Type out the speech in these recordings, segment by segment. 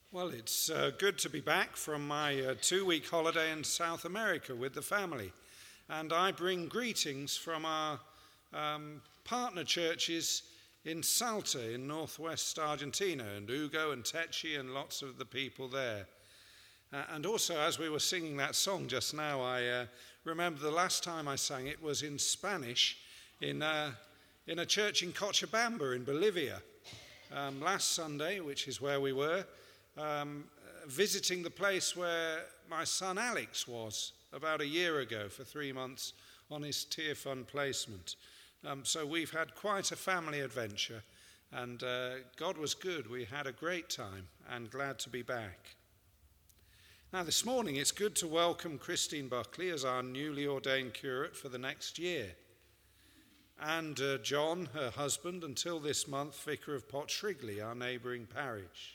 Well, it's good to be back from my 2-week holiday in South America with the family. And I bring greetings from our partner churches in Salta in northwest Argentina, and Hugo and Techi and lots of the people there. And also, as we were singing that song just now, I remember the last time I sang it was in Spanish in a church in Cochabamba in Bolivia. Last Sunday, which is where we were, visiting the place where my son Alex was about a year ago for 3 months on his Tier Fund placement. So we've had quite a family adventure, and God was good. We had a great time and glad to be back. Now this morning it's good to welcome Christine Buckley as our newly ordained curate for the next year, and John, her husband, until this month vicar of Potshrigley, our neighbouring parish.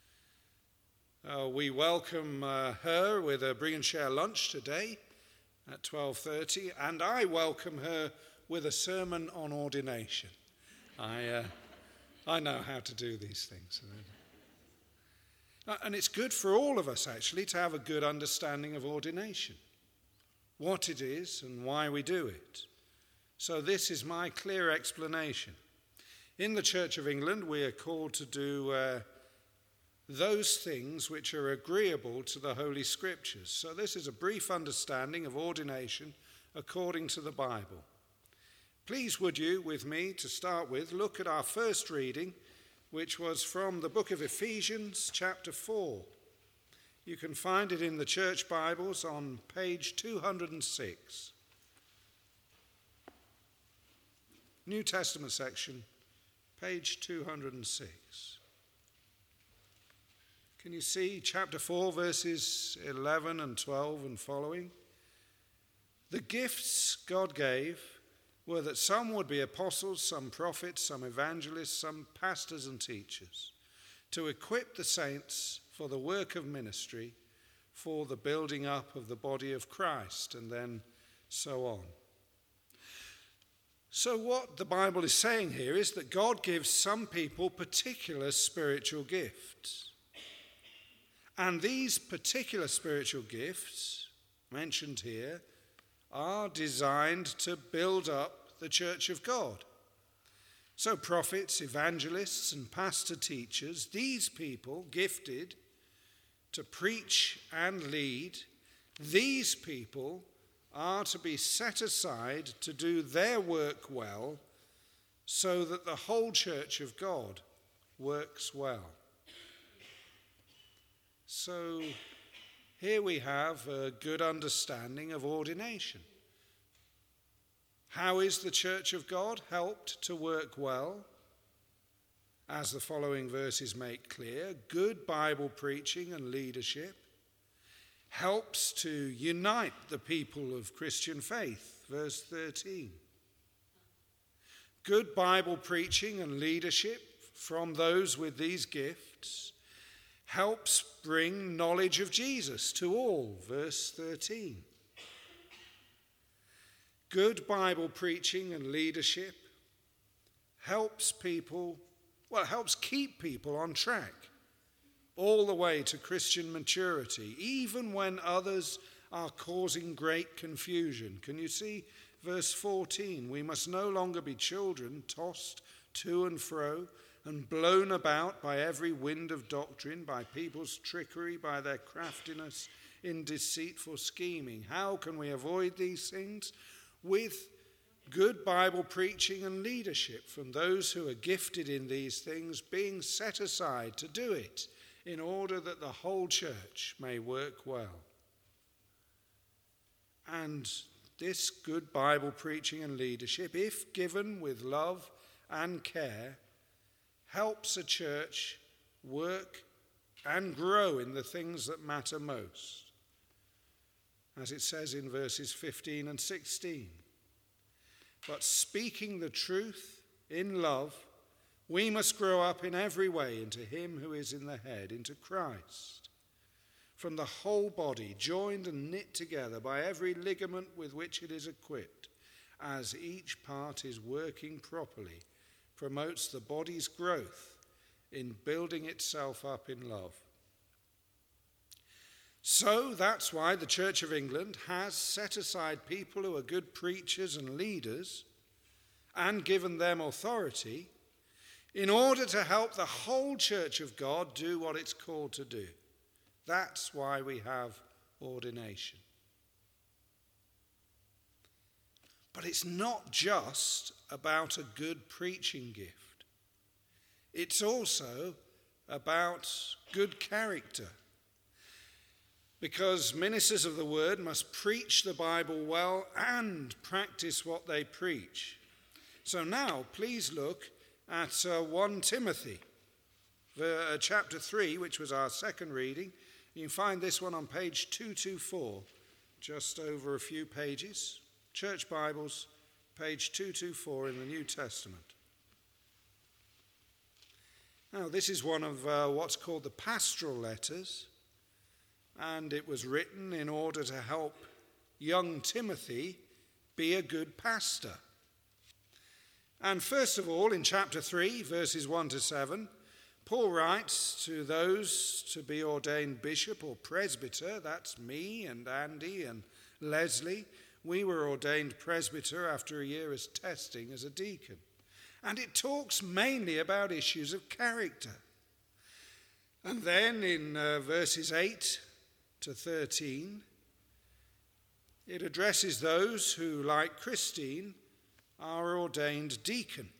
We welcome her with a bring and share lunch today at 12:30, and I welcome her with a sermon on ordination. I know how to do these things. And it's good for all of us, actually, to have a good understanding of ordination, what it is and why we do it. So this is my clear explanation. In the Church of England, we are called to do those things which are agreeable to the Holy Scriptures. So this is a brief understanding of ordination according to the Bible. Please would you, with me to start with, look at our first reading, which was from the book of Ephesians, chapter 4. You can find it in the church Bibles on page 206. New Testament section, page 206. Can you see chapter 4, verses 11 and 12 and following? The gifts God gave were that some would be apostles, some prophets, some evangelists, some pastors and teachers, to equip the saints for the work of ministry, for the building up of the body of Christ, and then so on. So what the Bible is saying here is that God gives some people particular spiritual gifts. And these particular spiritual gifts mentioned here are designed to build up the church of God. So prophets, evangelists, and pastor teachers, these people gifted to preach and lead, these people are to be set aside to do their work well so that the whole church of God works well. So here we have a good understanding of ordination. How is the church of God helped to work well? As the following verses make clear, good Bible preaching and leadership helps to unite the people of Christian faith, verse 13. Good Bible preaching and leadership from those with these gifts helps bring knowledge of Jesus to all, verse 13. Good Bible preaching and leadership helps keep people on track all the way to Christian maturity, even when others are causing great confusion. Can you see verse 14? We must no longer be children tossed to and fro and blown about by every wind of doctrine, by people's trickery, by their craftiness in deceitful scheming. How can we avoid these things? With good Bible preaching and leadership from those who are gifted in these things, being set aside to do it in order that the whole church may work well. And this good Bible preaching and leadership, if given with love and care, helps a church work and grow in the things that matter most, as it says in verses 15 and 16. But speaking the truth in love, we must grow up in every way into him who is in the head, into Christ. From the whole body, joined and knit together by every ligament with which it is equipped, as each part is working properly, promotes the body's growth in building itself up in love. So that's why the Church of England has set aside people who are good preachers and leaders and given them authority in order to help the whole Church of God do what it's called to do. That's why we have ordination. But it's not just about a good preaching gift. It's also about good character. Because ministers of the word must preach the Bible well and practice what they preach. So now, please look at 1 Timothy, chapter 3, which was our second reading. You can find this one on page 224, just over a few pages. Church Bibles, page 224 in the New Testament. Now, this is one of what's called the pastoral letters, and it was written in order to help young Timothy be a good pastor. And first of all, in chapter 3, verses 1 to 7, Paul writes to those to be ordained bishop or presbyter. That's me and Andy and Leslie. We were ordained presbyter after a year as testing as a deacon. And it talks mainly about issues of character. And then in verses 8 to 13, it addresses those who, like Christine, are ordained deacon.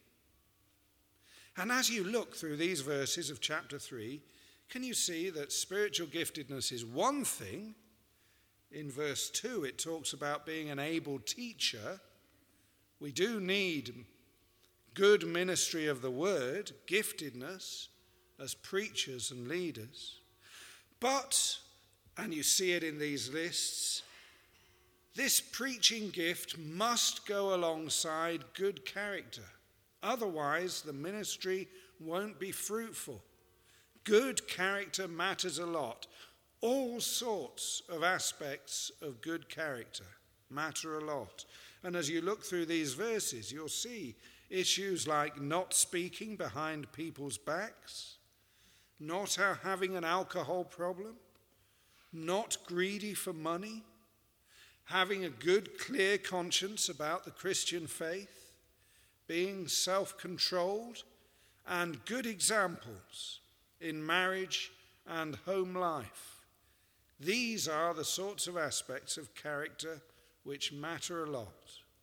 And as you look through these verses of chapter 3, can you see that spiritual giftedness is one thing? In verse 2, it talks about being an able teacher. We do need good ministry of the word, giftedness as preachers and leaders. But, and you see it in these lists, this preaching gift must go alongside good character. Otherwise, the ministry won't be fruitful. Good character matters a lot. All sorts of aspects of good character matter a lot. And as you look through these verses, you'll see issues like not speaking behind people's backs, not having an alcohol problem, not greedy for money, having a good, clear conscience about the Christian faith, being self-controlled, and good examples in marriage and home life. These are the sorts of aspects of character which matter a lot.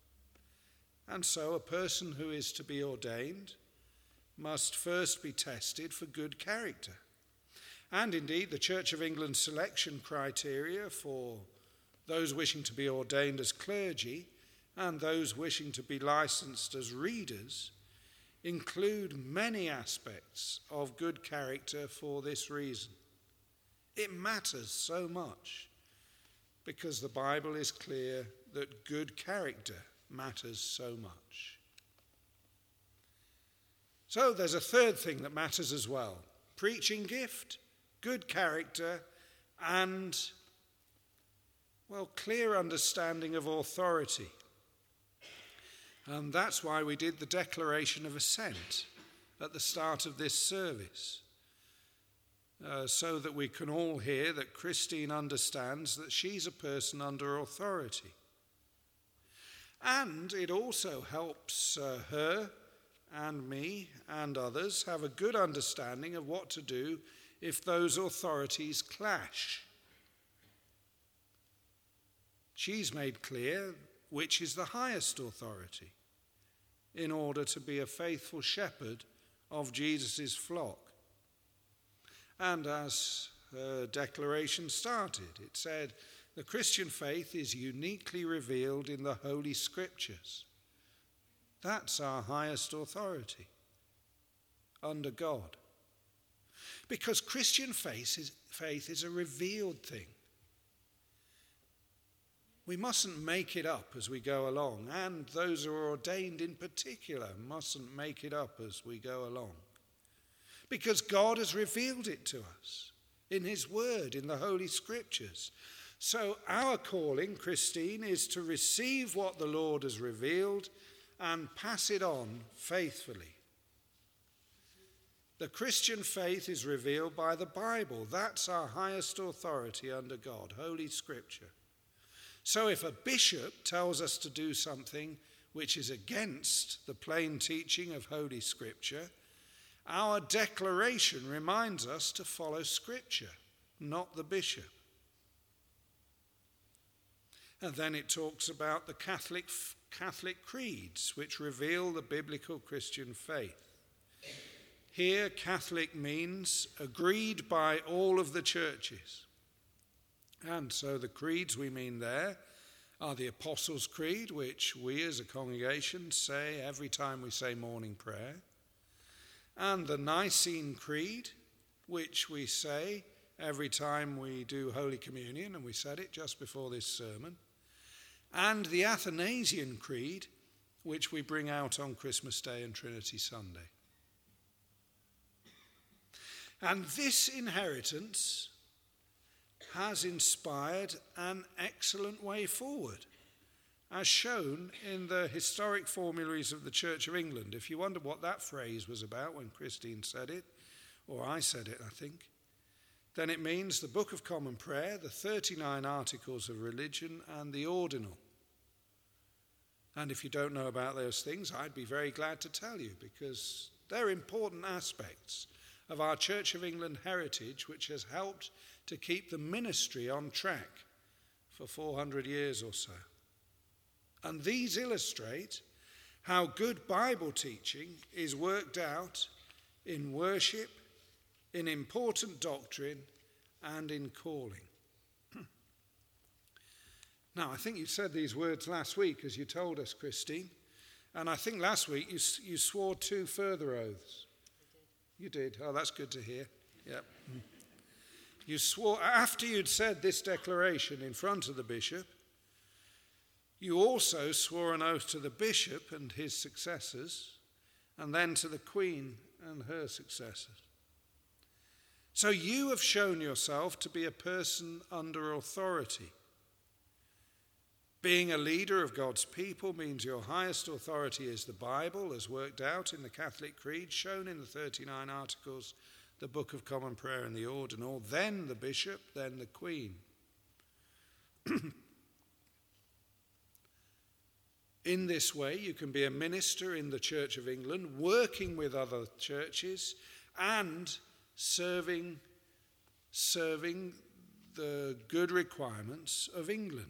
And so a person who is to be ordained must first be tested for good character. And indeed, the Church of England selection criteria for those wishing to be ordained as clergy and those wishing to be licensed as readers include many aspects of good character for this reason. It matters so much because the Bible is clear that good character matters so much. So there's a third thing that matters as well: preaching gift, good character, and, well, clear understanding of authority. And that's why we did the declaration of assent at the start of this service, so that we can all hear that Christine understands that she's a person under authority. And it also helps her and me and others have a good understanding of what to do if those authorities clash. She's made clear which is the highest authority in order to be a faithful shepherd of Jesus' flock. And as her declaration started, it said, the Christian faith is uniquely revealed in the Holy Scriptures. That's our highest authority under God. Because Christian faith is a revealed thing. We mustn't make it up as we go along, and those who are ordained in particular mustn't make it up as we go along. Because God has revealed it to us in his word, in the Holy Scriptures. So our calling, Christine, is to receive what the Lord has revealed and pass it on faithfully. The Christian faith is revealed by the Bible. That's our highest authority under God, Holy Scripture. So if a bishop tells us to do something which is against the plain teaching of Holy Scripture, our declaration reminds us to follow Scripture, not the bishop. And then it talks about the Catholic creeds, which reveal the biblical Christian faith. Here, Catholic means agreed by all of the churches. And so the creeds we mean there are the Apostles' Creed, which we as a congregation say every time we say morning prayer, and the Nicene Creed, which we say every time we do Holy Communion, and we said it just before this sermon, and the Athanasian Creed, which we bring out on Christmas Day and Trinity Sunday. And this inheritance has inspired an excellent way forward, as shown in the historic formularies of the Church of England. If you wonder what that phrase was about when Christine said it, or I said it, I think, then it means the Book of Common Prayer, the 39 Articles of Religion, and the Ordinal. And if you don't know about those things, I'd be very glad to tell you, because they're important aspects of our Church of England heritage, which has helped to keep the ministry on track for 400 years or so. And these illustrate how good Bible teaching is worked out in worship, in important doctrine, and in calling. Now, I think you said these words last week, as you told us, Christine. And I think last week you swore 2 further oaths. You did. Oh, that's good to hear. Yep. You swore, after you'd said this declaration in front of the bishop, you also swore an oath to the bishop and his successors, and then to the Queen and her successors. So you have shown yourself to be a person under authority. Being a leader of God's people means your highest authority is the Bible, as worked out in the Catholic Creed, shown in the 39 Articles, the Book of Common Prayer and the Ordinal, then the bishop, then the Queen. In this way, you can be a minister in the Church of England, working with other churches and serving the good requirements of England.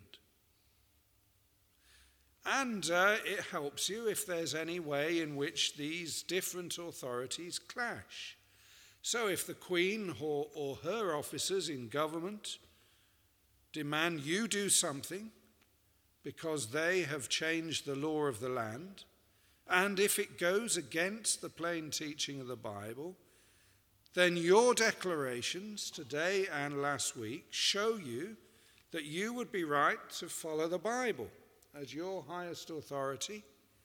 And it helps you if there's any way in which these different authorities clash. So if the Queen or her officers in government demand you do something because they have changed the law of the land, and if it goes against the plain teaching of the Bible, then your declarations today and last week show you that you would be right to follow the Bible as your highest authority,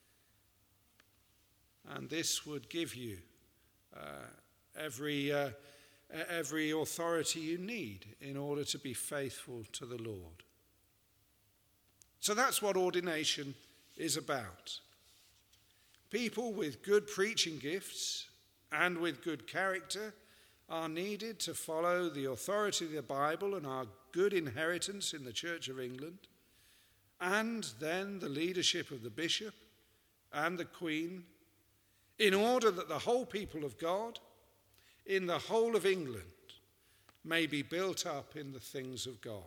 and this would give you every authority you need in order to be faithful to the Lord. So that's what ordination is about. People with good preaching gifts and with good character are needed to follow the authority of the Bible and our good inheritance in the Church of England, and then the leadership of the bishop and the Queen, in order that the whole people of God in the whole of England may be built up in the things of God.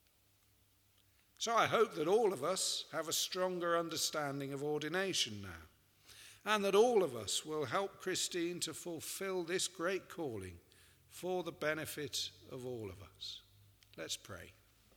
So I hope that all of us have a stronger understanding of ordination now, and that all of us will help Christine to fulfill this great calling for the benefit of all of us. Let's pray.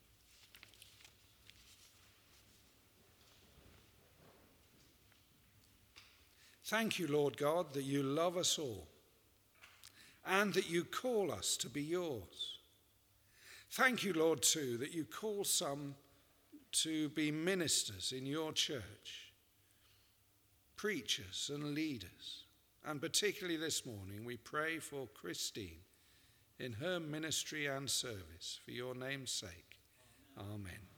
Thank you, Lord God, that you love us all and that you call us to be yours. Thank you, Lord, too, that you call some to be ministers in your church, preachers and leaders. And particularly this morning, we pray for Christine in her ministry and service, for your name's sake. Amen.